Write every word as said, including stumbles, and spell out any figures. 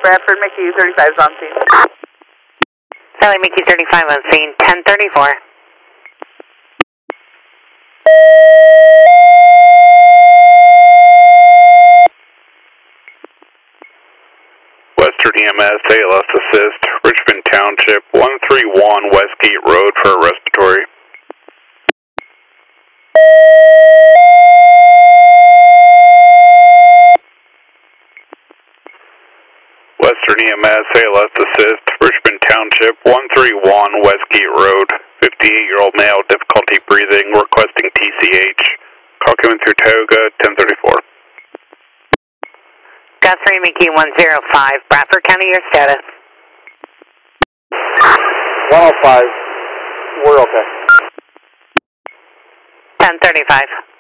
Bradford Mickey thirty-five is on scene. Charlie Mickey thirty-five on scene, ten thirty-four. Western E M S, A L S assist, Richmond Township, one three one Westgate Road for a respiratory. Western E M S, A L S assist, Richmond Township, one three one Westgate Road, fifty-eight-year-old male, difficulty breathing, requesting T C H. Call coming through Tioga, ten thirty-four. Guthrie Mickey one zero five, Bradford County, your status? one oh five, we're okay. ten thirty-five.